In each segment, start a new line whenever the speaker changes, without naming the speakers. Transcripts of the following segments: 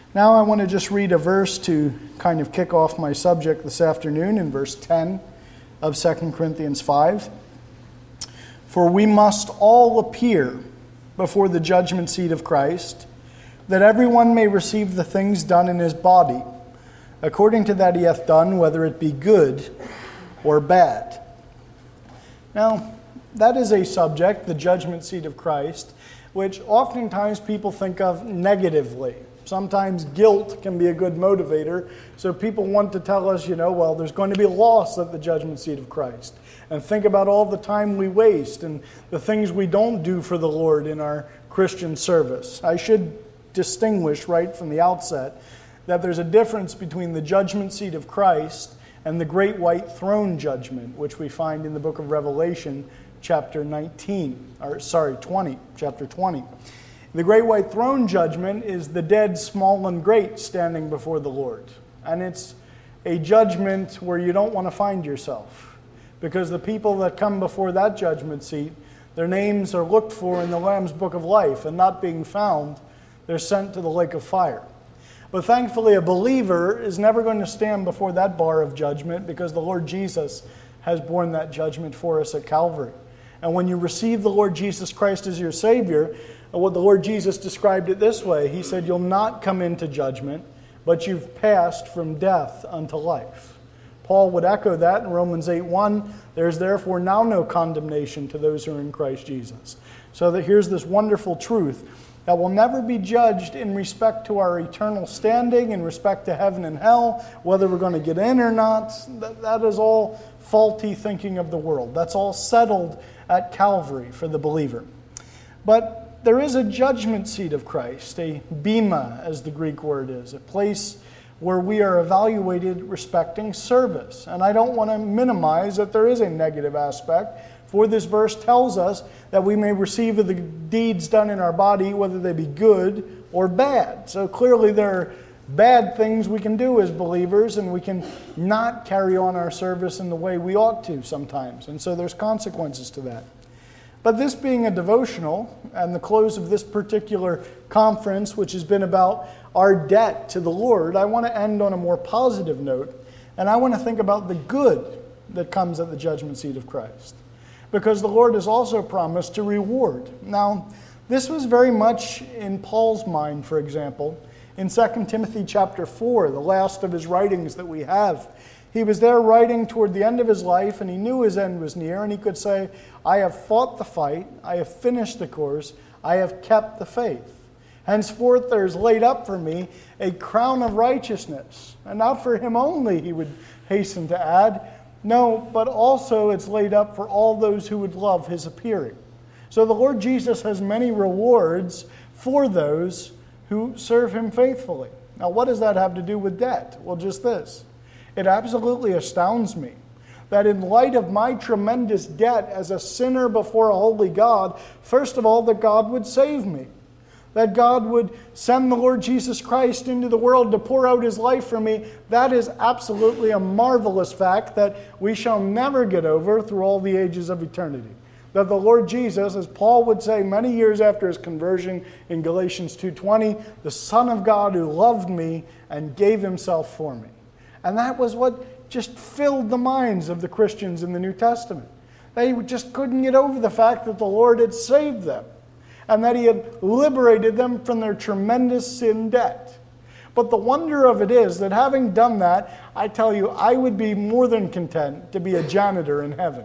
Now I want to just read a verse to kind of kick off my subject this afternoon in verse 10 of 2 Corinthians 5. For we must all appear before the judgment seat of Christ, that everyone may receive the things done in his body, according to that he hath done, whether it be good or bad. Now, that is a subject, the judgment seat of Christ, which oftentimes people think of negatively. Sometimes guilt can be a good motivator, so people want to tell us, well, there's going to be loss at the judgment seat of Christ. And think about all the time we waste and the things we don't do for the Lord in our Christian service. I should distinguish right from the outset that there's a difference between the judgment seat of Christ and the great white throne judgment, which we find in the book of Revelation, chapter 20. The great white throne judgment is the dead, small and great, standing before the Lord. And it's a judgment where you don't want to find yourself, because the people that come before that judgment seat, their names are looked for in the Lamb's book of life, and not being found, they're sent to the lake of fire. But thankfully, a believer is never going to stand before that bar of judgment, because the Lord Jesus has borne that judgment for us at Calvary. And when you receive the Lord Jesus Christ as your Savior, what the Lord Jesus described it this way. He said, you'll not come into judgment, but you've passed from death unto life. Paul would echo that in Romans 8:1. There's therefore now no condemnation to those who are in Christ Jesus. So that here's this wonderful truth, that we'll never be judged in respect to our eternal standing, in respect to heaven and hell, whether we're going to get in or not. That is all faulty thinking of the world. That's all settled at Calvary for the believer. But there is a judgment seat of Christ, a bema, as the Greek word is, a place where we are evaluated respecting service. And I don't want to minimize that there is a negative aspect, for this verse tells us that we may receive of the deeds done in our body, whether they be good or bad. So clearly there are bad things we can do as believers, and we can not carry on our service in the way we ought to sometimes. And so there's consequences to that. But this being a devotional, and the close of this particular conference, which has been about our debt to the Lord, I want to end on a more positive note, and I want to think about the good that comes at the judgment seat of Christ. Because the Lord has also promised to reward. Now, this was very much in Paul's mind, for example, in 2 Timothy chapter 4, the last of his writings that we have. He was there writing toward the end of his life, and he knew his end was near, and he could say, I have fought the fight, I have finished the course, I have kept the faith. Henceforth there is laid up for me a crown of righteousness. And not for him only, he would hasten to add, no, but also it's laid up for all those who would love his appearing. So the Lord Jesus has many rewards for those who serve him faithfully. Now what does that have to do with debt? Well, just this. It absolutely astounds me that in light of my tremendous debt as a sinner before a holy God, first of all, that God would save me. That God would send the Lord Jesus Christ into the world to pour out his life for me. That is absolutely a marvelous fact that we shall never get over through all the ages of eternity. That the Lord Jesus, as Paul would say many years after his conversion in Galatians 2:20, the Son of God who loved me and gave himself for me. And that was what just filled the minds of the Christians in the New Testament. They just couldn't get over the fact that the Lord had saved them and that he had liberated them from their tremendous sin debt. But the wonder of it is that having done that, I tell you, I would be more than content to be a janitor in heaven.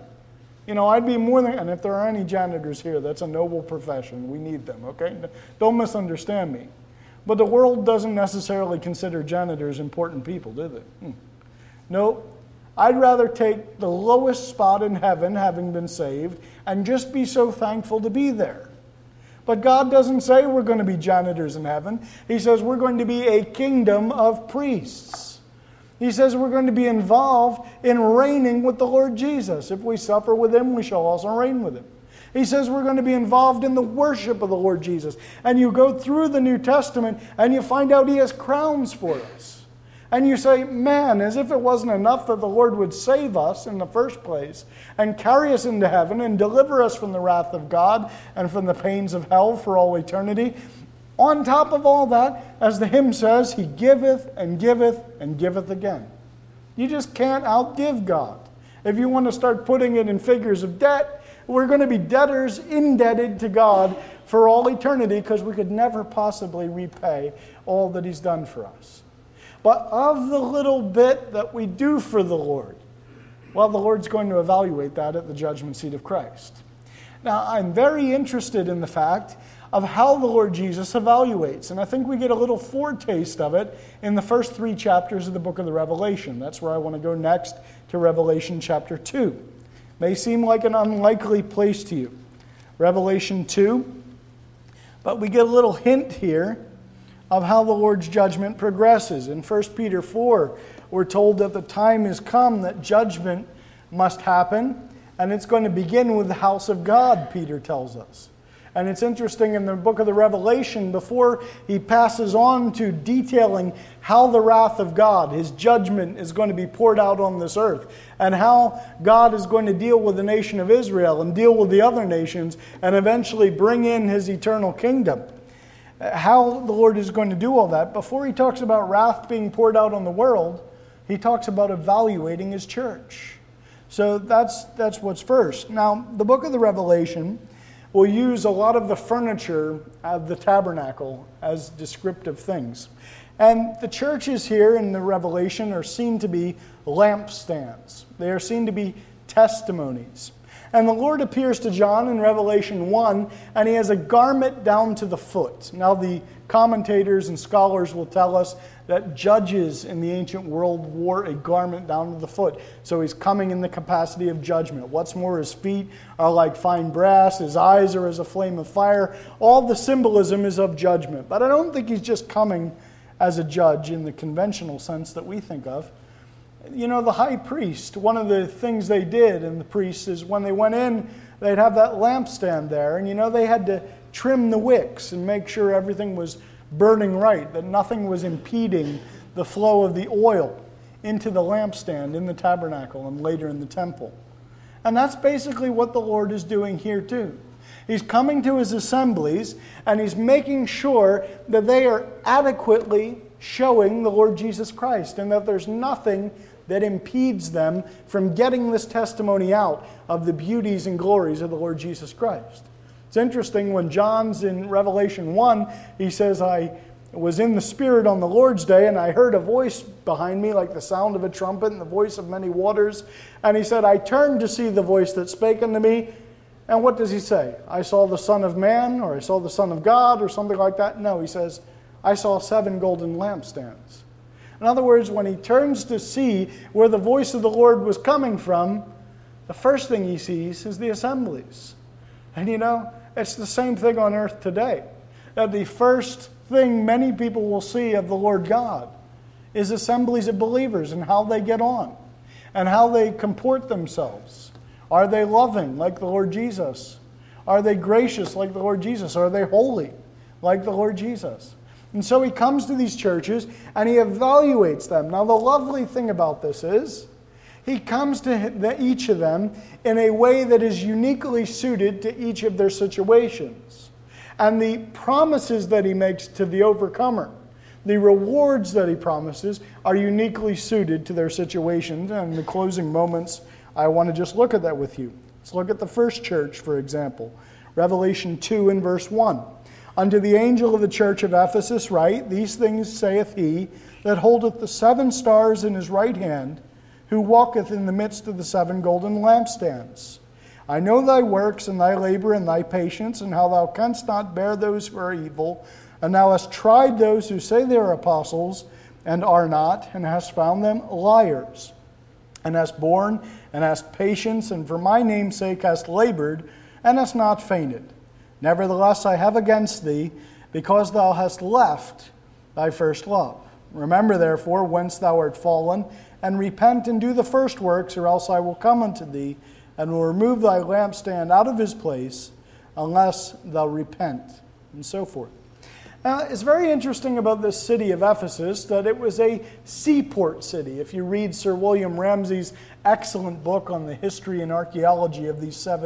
I'd be more than, and if there are any janitors here, that's a noble profession. We need them, okay? Don't misunderstand me. But the world doesn't necessarily consider janitors important people, do they? No, I'd rather take the lowest spot in heaven, having been saved, and just be so thankful to be there. But God doesn't say we're going to be janitors in heaven. He says we're going to be a kingdom of priests. He says we're going to be involved in reigning with the Lord Jesus. If we suffer with him, we shall also reign with him. He says we're going to be involved in the worship of the Lord Jesus. And you go through the New Testament and you find out he has crowns for us. And you say, man, as if it wasn't enough that the Lord would save us in the first place and carry us into heaven and deliver us from the wrath of God and from the pains of hell for all eternity. On top of all that, as the hymn says, he giveth and giveth and giveth again. You just can't outgive God. If you want to start putting it in figures of debt, we're going to be debtors indebted to God for all eternity because we could never possibly repay all that he's done for us. But of the little bit that we do for the Lord, well, the Lord's going to evaluate that at the judgment seat of Christ. Now, I'm very interested in the fact of how the Lord Jesus evaluates. And I think we get a little foretaste of it in the first 3 chapters of the book of the Revelation. That's where I want to go next, to Revelation chapter 2. May seem like an unlikely place to you. Revelation 2. But we get a little hint here of how the Lord's judgment progresses. In 1 Peter 4, we're told that the time has come that judgment must happen, and it's going to begin with the house of God, Peter tells us. And it's interesting in the book of the Revelation, before he passes on to detailing how the wrath of God, his judgment, is going to be poured out on this earth, and how God is going to deal with the nation of Israel and deal with the other nations and eventually bring in his eternal kingdom. How the Lord is going to do all that, before he talks about wrath being poured out on the world, he talks about evaluating his church. So that's what's first. Now, the book of the Revelation will use a lot of the furniture of the tabernacle as descriptive things. And the churches here in the Revelation are seen to be lampstands. They are seen to be testimonies. And the Lord appears to John in Revelation 1, and he has a garment down to the foot. Now, the commentators and scholars will tell us that judges in the ancient world wore a garment down to the foot. So he's coming in the capacity of judgment. What's more, his feet are like fine brass. His eyes are as a flame of fire. All the symbolism is of judgment. But I don't think he's just coming as a judge in the conventional sense that we think of. You know, the high priest, one of the things they did in the priests is when they went in, they'd have that lampstand there. And, you know, they had to trim the wicks and make sure everything was burning right, that nothing was impeding the flow of the oil into the lampstand in the tabernacle and later in the temple. And that's basically what the Lord is doing here too. He's coming to his assemblies and he's making sure that they are adequately showing the Lord Jesus Christ and that there's nothing that impedes them from getting this testimony out of the beauties and glories of the Lord Jesus Christ. It's interesting when John's in Revelation 1, he says, I was in the Spirit on the Lord's day, and I heard a voice behind me like the sound of a trumpet and the voice of many waters. And he said, I turned to see the voice that spake unto me. And what does he say? I saw the Son of Man, or I saw the Son of God, or something like that? No, he says, I saw 7 golden lampstands. In other words, when he turns to see where the voice of the Lord was coming from, the first thing he sees is the assemblies. And you know, it's the same thing on earth today. That the first thing many people will see of the Lord God is assemblies of believers and how they get on and how they comport themselves. Are they loving like the Lord Jesus? Are they gracious like the Lord Jesus? Are they holy like the Lord Jesus? And so he comes to these churches and he evaluates them. Now, the lovely thing about this is he comes to each of them in a way that is uniquely suited to each of their situations. And the promises that he makes to the overcomer, the rewards that he promises, are uniquely suited to their situations. And in the closing moments, I want to just look at that with you. Let's look at the first church, for example. Revelation 2 and verse 1. Unto the angel of the church of Ephesus write, These things saith he that holdeth the 7 stars in his right hand, who walketh in the midst of the 7 golden lampstands. I know thy works, and thy labor, and thy patience, and how thou canst not bear those who are evil, and thou hast tried those who say they are apostles, and are not, and hast found them liars, and hast borne, and hast patience, and for my name's sake hast labored, and hast not fainted. Nevertheless, I have against thee, because thou hast left thy first love. Remember, therefore, whence thou art fallen, and repent and do the first works, or else I will come unto thee, and will remove thy lampstand out of his place, unless thou repent, and so forth. Now, it's very interesting about this city of Ephesus that it was a seaport city. If you read Sir William Ramsay's excellent book on the history and archaeology of these 7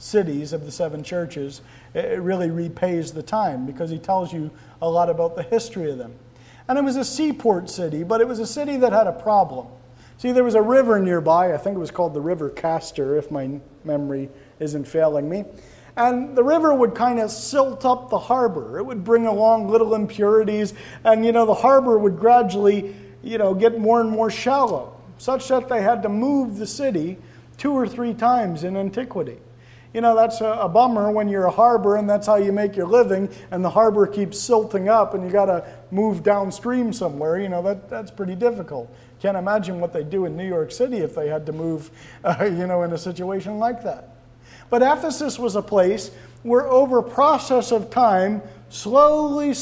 cities, of the 7 churches, it really repays the time because he tells you a lot about the history of them. And it was a seaport city, but it was a city that had a problem. See, there was a river nearby. I think it was called the River Castor, if my memory isn't failing me. And the river would kind of silt up the harbor. It would bring along little impurities, and the harbor would gradually get more and more shallow, such that they had to move the city 2 or 3 times in antiquity. That's a bummer when you're a harbor and that's how you make your living, and the harbor keeps silting up and you got to move downstream somewhere. That's pretty difficult. Can't imagine what they'd do in New York City if they had to move, in a situation like that. But Ephesus was a place where over a process of time, slowly,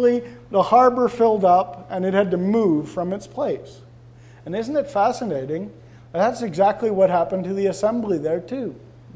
the harbor filled up and it had to move from its place. And isn't it fascinating? That's exactly what happened to the assembly there too.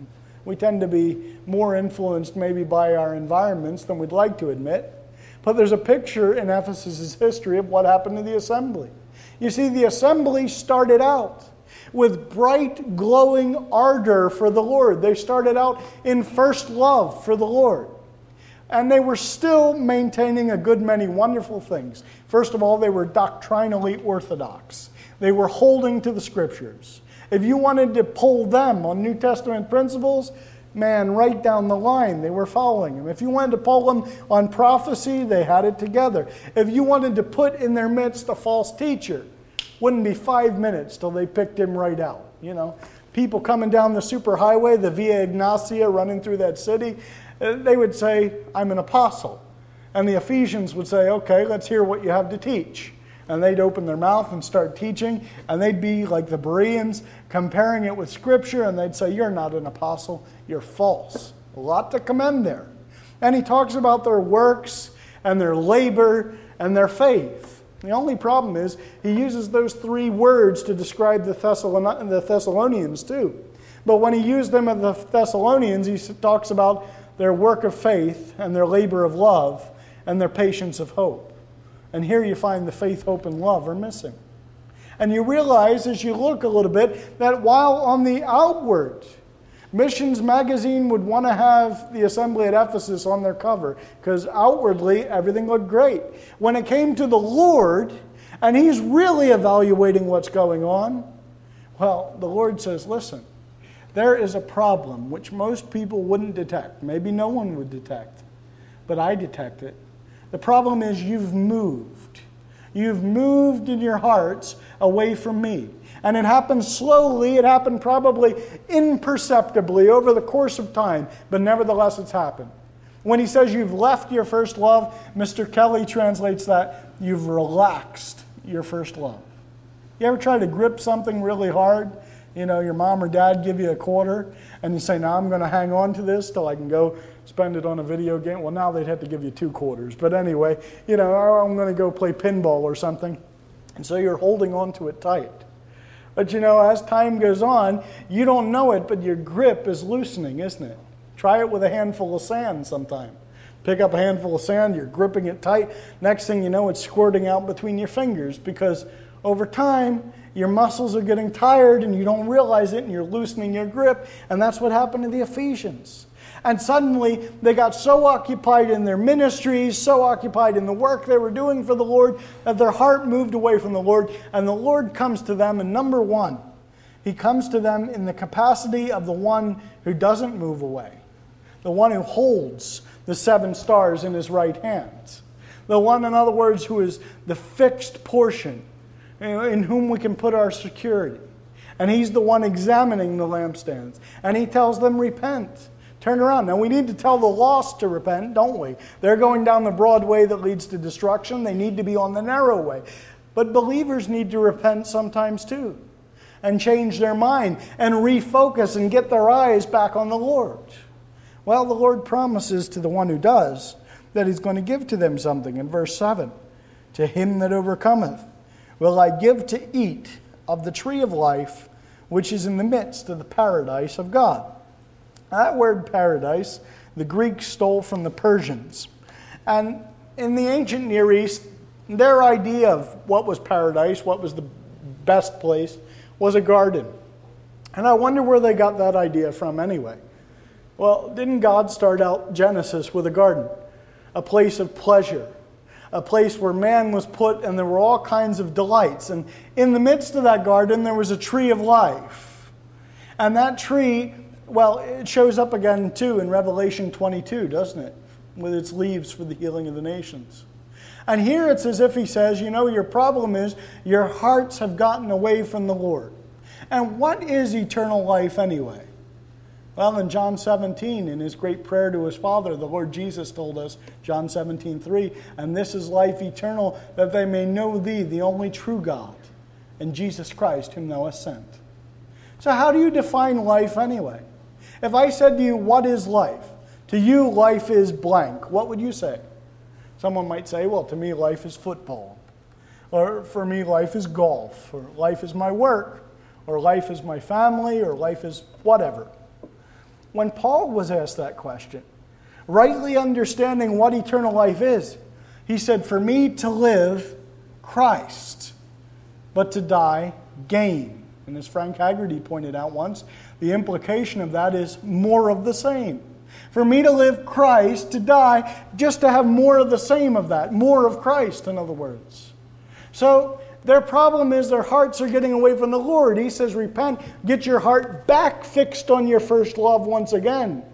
We tend to be more influenced maybe by our environments than we'd like to admit. But there's a picture in Ephesus' history of what happened to the assembly. You see, the assembly started out with bright, glowing ardor for the Lord. They started out in first love for the Lord. And they were still maintaining a good many wonderful things. First of all, they were doctrinally orthodox. They were holding to the Scriptures. If you wanted to pull them on New Testament principles, man, right down the line, they were following them. If you wanted to pull them on prophecy, they had it together. If you wanted to put in their midst a false teacher, wouldn't be 5 minutes till they picked him right out. People coming down the superhighway, the Via Ignatia running through that city, they would say, I'm an apostle. And the Ephesians would say, okay, let's hear what you have to teach. And they'd open their mouth and start teaching, and they'd be like the Bereans, comparing it with Scripture, and they'd say, you're not an apostle, you're false. A lot to commend there. And he talks about their works and their labor and their faith. The only problem is he uses those 3 words to describe the Thessalonians too. But when he used them of the Thessalonians, he talks about their work of faith and their labor of love and their patience of hope. And here you find the faith, hope, and love are missing. And you realize as you look a little bit that while on the outward, Missions Magazine would want to have the assembly at Ephesus on their cover because outwardly everything looked great. When it came to the Lord, and he's really evaluating what's going on, well, the Lord says, listen, there is a problem which most people wouldn't detect. Maybe no one would detect, but I detect it. The problem is you've moved. You've moved in your hearts away from me. And it happened slowly. It happened probably imperceptibly over the course of time. But nevertheless, it's happened. When he says you've left your first love, Mr. Kelly translates that you've relaxed your first love. You ever try to grip something really hard? Your mom or dad give you a quarter, and you say, now I'm going to hang on to this till I can go spend it on a video game. Well, now they'd have to give you 2 quarters. But anyway, I'm going to go play pinball or something. And so you're holding on to it tight. But as time goes on, you don't know it, but your grip is loosening, isn't it? Try it with a handful of sand sometime. Pick up a handful of sand, you're gripping it tight. Next thing you know, it's squirting out between your fingers because over time, your muscles are getting tired and you don't realize it and you're loosening your grip. And that's what happened to the Ephesians. And suddenly they got so occupied in their ministries, so occupied in the work they were doing for the Lord, that their heart moved away from the Lord. And the Lord comes to them, and number 1, he comes to them in the capacity of the one who doesn't move away. The one who holds the 7 stars in his right hand. The one, in other words, who is the fixed portion in whom we can put our security. And he's the one examining the lampstands. And he tells them, repent. Turn around. Now we need to tell the lost to repent, don't we? They're going down the broad way that leads to destruction. They need to be on the narrow way. But believers need to repent sometimes too. And change their mind. And refocus and get their eyes back on the Lord. Well, the Lord promises to the one who does that he's going to give to them something. In verse 7, to him that overcometh will I give to eat of the tree of life, which is in the midst of the paradise of God. That word paradise, the Greeks stole from the Persians. And in the ancient Near East, their idea of what was paradise, what was the best place, was a garden. And I wonder where they got that idea from anyway. Well, didn't God start out Genesis with a garden? A place of pleasure. A place where man was put and there were all kinds of delights. And in the midst of that garden, there was a tree of life. And that tree, well, it shows up again too in Revelation 22, doesn't it? With its leaves for the healing of the nations. And here it's as if he says, you know, your problem is your hearts have gotten away from the Lord. And what is eternal life anyway? Well, in John 17, in his great prayer to his Father, the Lord Jesus told us, John 17:3, and this is life eternal, that they may know thee, the only true God, and Jesus Christ, whom thou hast sent. So how do you define life anyway? If I said to you, what is life? To you, life is blank. What would you say? Someone might say, well, to me, life is football. Or for me, life is golf. Or life is my work. Or life is my family. Or life is whatever. When Paul was asked that question, rightly understanding what eternal life is, he said, for me to live, Christ, but to die, gain. And as Frank Haggerty pointed out once, the implication of that is more of the same. For me to live, Christ, to die, just to have more of the same of that, more of Christ, in other words. So their problem is their hearts are getting away from the Lord. He says, repent, get your heart back fixed on your first love once again.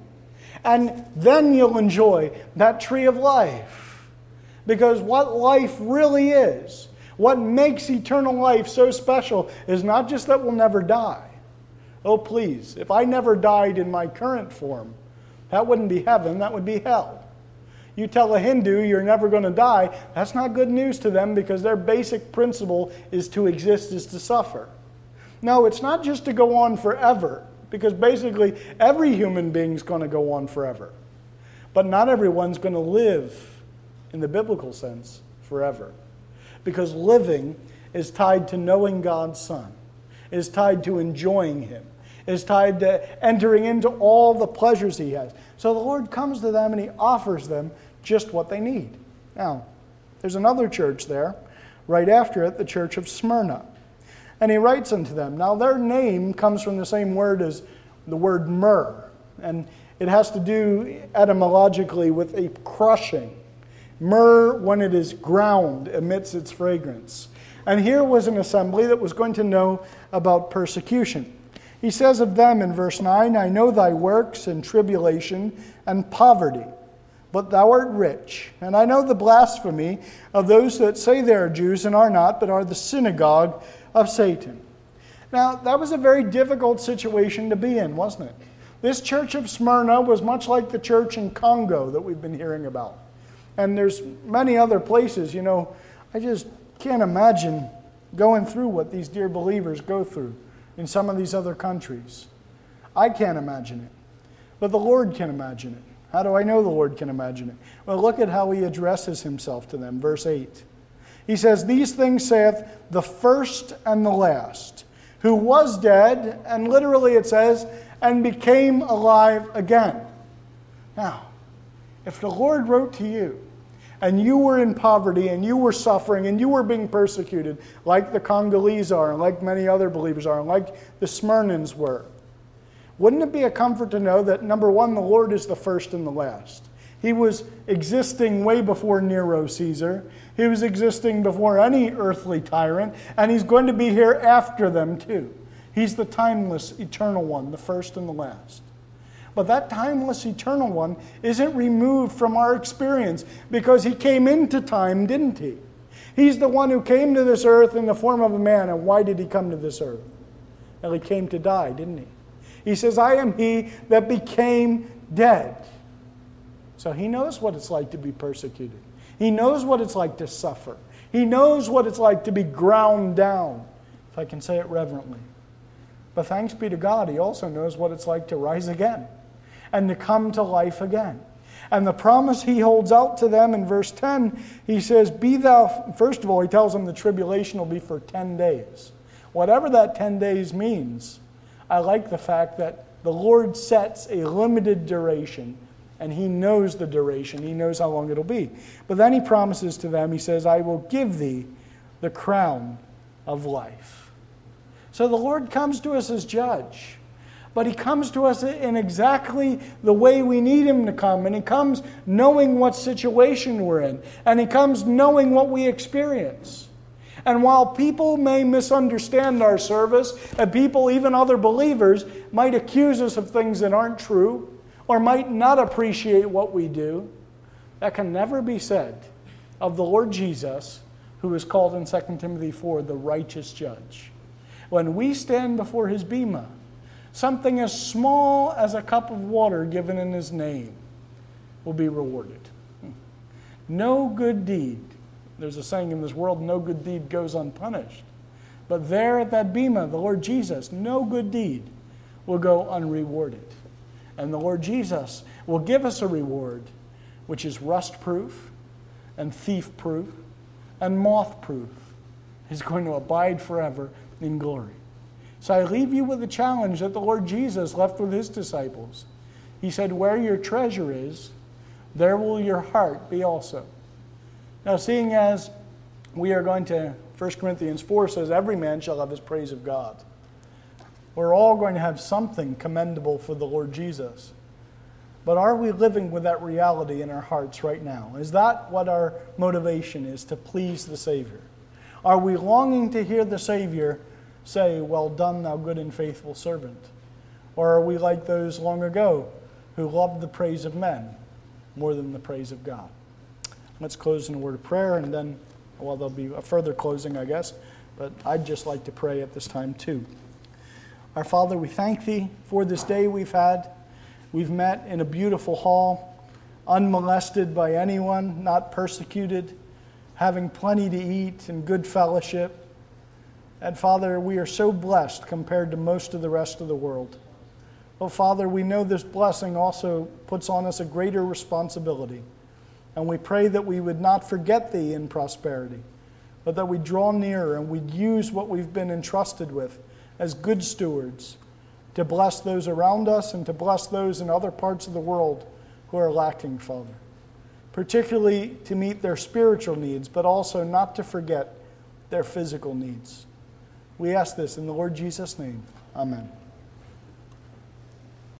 And then you'll enjoy that tree of life. Because what life really is, what makes eternal life so special, is not just that we'll never die. Oh, please, if I never died in my current form, that wouldn't be heaven, that would be hell. You tell a Hindu you're never going to die, that's not good news to them because their basic principle is to exist is to suffer. No, it's not just to go on forever, because basically every human being is going to go on forever. But not everyone's going to live, in the biblical sense, forever. Because living is tied to knowing God's Son, is tied to enjoying Him, is tied to entering into all the pleasures He has. So the Lord comes to them and He offers them just what they need. Now, there's another church there, right after it, the church of Smyrna. And He writes unto them. Now, their name comes from the same word as the word myrrh. And it has to do etymologically with a crushing. Myrrh, when it is ground, emits its fragrance. And here was an assembly that was going to know about persecution. He says of them in verse 9, I know thy works and tribulation and poverty, but thou art rich. And I know the blasphemy of those that say they are Jews and are not, but are the synagogue of Satan. Now, that was a very difficult situation to be in, wasn't it? This church of Smyrna was much like the church in Congo that we've been hearing about. And there's many other places, you know, I just can't imagine going through what these dear believers go through in some of these other countries. I can't imagine it. But the Lord can imagine it. How do I know the Lord can imagine it? Well, look at how He addresses Himself to them. Verse 8. He says, these things saith the first and the last, who was dead, and literally it says, and became alive again. Now, if the Lord wrote to you, and you were in poverty, and you were suffering, and you were being persecuted, like the Congolese are, and like many other believers are, and like the Smyrnans were, wouldn't it be a comfort to know that, number one, the Lord is the first and the last? He was existing way before Nero Caesar. He was existing before any earthly tyrant, and He's going to be here after them too. He's the timeless, eternal one, the first and the last. But that timeless, eternal one isn't removed from our experience because He came into time, didn't He? He's the one who came to this earth in the form of a man. And why did He come to this earth? Well, He came to die, didn't He? He says, I am He that became dead. So He knows what it's like to be persecuted. He knows what it's like to suffer. He knows what it's like to be ground down, if I can say it reverently. But thanks be to God, He also knows what it's like to rise again and to come to life again. And the promise He holds out to them in verse 10, He says, be thou, first of all, He tells them the tribulation will be for 10 days. Whatever that 10 days means, I like the fact that the Lord sets a limited duration, and He knows the duration. He knows how long it'll be. But then He promises to them, He says, I will give thee the crown of life. So the Lord comes to us as judge. But He comes to us in exactly the way we need Him to come. And He comes knowing what situation we're in. And He comes knowing what we experience. And while people may misunderstand our service, and people, even other believers, might accuse us of things that aren't true, or might not appreciate what we do, that can never be said of the Lord Jesus, who is called in 2 Timothy 4 the righteous judge. When we stand before His bema, something as small as a cup of water given in His name will be rewarded. No good deed, there's a saying in this world, no good deed goes unpunished. But there at that bema, the Lord Jesus, no good deed will go unrewarded. And the Lord Jesus will give us a reward which is rust-proof and thief-proof and moth-proof. He's going to abide forever in glory. So I leave you with a challenge that the Lord Jesus left with His disciples. He said, where your treasure is, there will your heart be also. Now, seeing as we are going to, 1 Corinthians 4 says, every man shall have his praise of God. We're all going to have something commendable for the Lord Jesus. But are we living with that reality in our hearts right now? Is that what our motivation is, to please the Savior? Are we longing to hear the Savior say, well done, thou good and faithful servant? Or are we like those long ago who loved the praise of men more than the praise of God? Let's close in a word of prayer, and then, well, there'll be a further closing, I guess, but I'd just like to pray at this time too. Our Father, we thank Thee for this day we've had. We've met in a beautiful hall, unmolested by anyone, not persecuted, having plenty to eat and good fellowship. And Father, we are so blessed compared to most of the rest of the world. Oh, Father, we know this blessing also puts on us a greater responsibility. And we pray that we would not forget Thee in prosperity, but that we draw nearer and we'd use what we've been entrusted with as good stewards to bless those around us and to bless those in other parts of the world who are lacking, Father. Particularly to meet their spiritual needs, but also not to forget their physical needs. We ask this in the Lord Jesus' name. Amen.